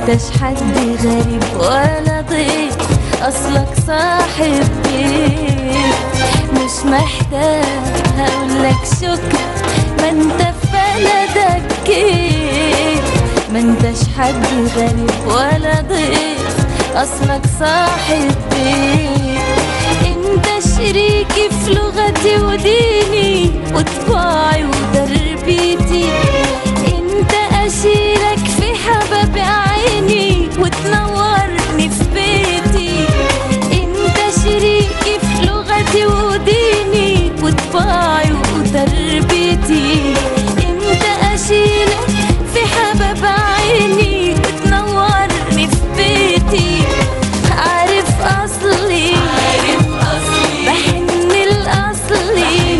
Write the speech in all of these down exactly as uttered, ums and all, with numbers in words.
انتش حد غريب ولا ضيف، اصلك صاحب بيت. مش محتاج هقولك شكرا، ما انت في بلدك كيف. ما انتش حد غريب ولا ضيف، اصلك صاحب بيت. انت شريكي في لغتي وديني وطباعي وتربيتي. انت اشيلك في حباب عيني وتنورني في بيتي. انت شريكي في لغتي وديني وطباعي وتربيتي. انت اشيلك في حباب عيني وتنورني في بيتي. عارف اصلي بحن الاصلي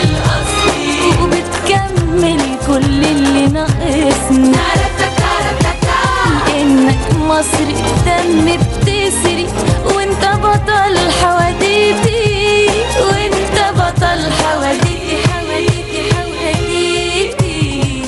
وبتكمل كل اللي ناقصني. انك مصري دم بتسري وانت بطل حواديتي. وانت بطل حواديتي حواديتي حواديتي.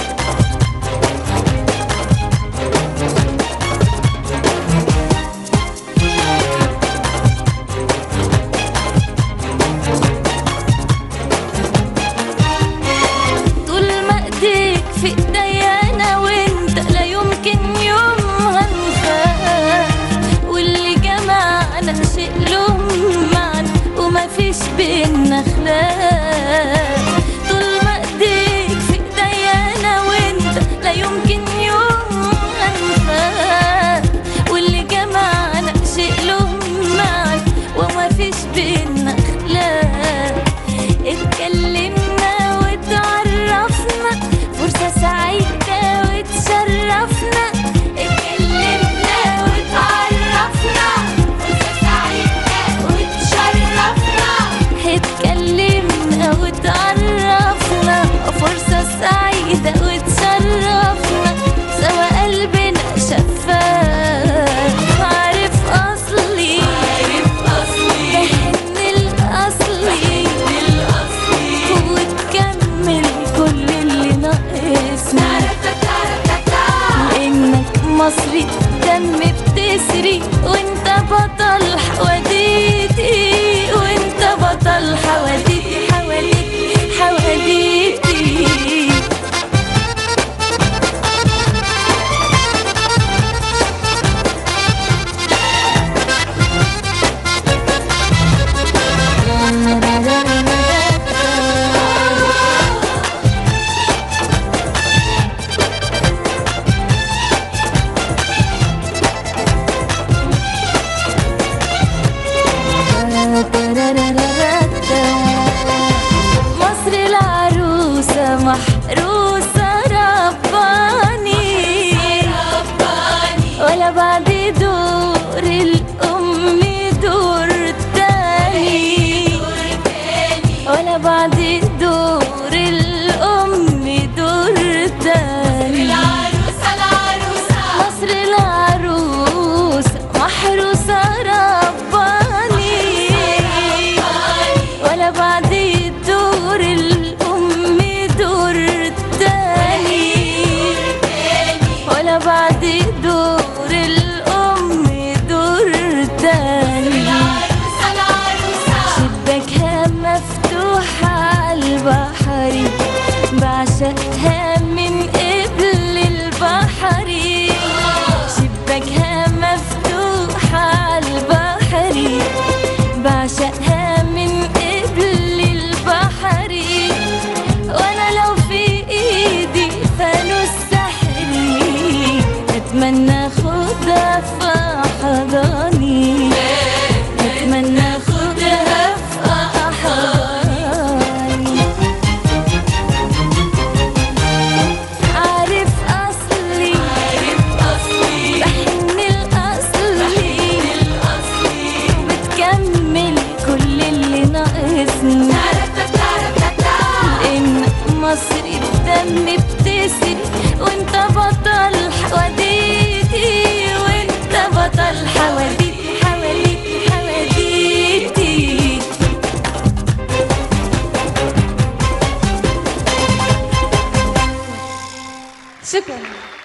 طول ما ايديك في ايديا انا وانت لا يمكن يوم هنخاف. واللي جمعنا شيء له معنى وما فيش بينا خلاف. طول ما ايديك في ايديا انا وانت لا يمكن يوم هنخاف. واللي جمعنا شيء له معنى وما فيش بينا خلاف. اتكلمنا وتعرفنا فرصة سعيدة وتشرفنا. اتكلمنا وتعرفنا فرصة سعيدة وتشرفنا. اتكلمنا وتعرفنا فرصة سعيدة وتشرفنا. سوا قلبنا شفاف. عارف أصلي بحن الأصلي وتكمل كل اللي ناقصني. إنك مصري دم بتسري وانت بطل حواديتي. وانت بطل حواديتي حواديتي حواديتي. مصر العروسة محروسة رباني. ولا بعد دور الأم دور تاني. ولا بعد دور الأم دور تاني. مصر العروسة محروسة رباني. ولا بعد دور الأم دور تاني. ولا بعد دور الأم دور تاني. شباكها مفتوحة عالبحر بعشقها من قبل البحر. شباكها مفتوحة عالبحر بعشقها من قبل البحر. وانا لو في ايدي فانوس سحري اتمنى اخدها في حضاني. اتمنى اخدها في حضاني. عارف اصلي بحن الاصلي وبتكمل كل اللي ناقصني. انك مصري الدم بتسري وانت بطل حواديتي. وانت بطل حواديتي حواديتي حواديتي. شكرا.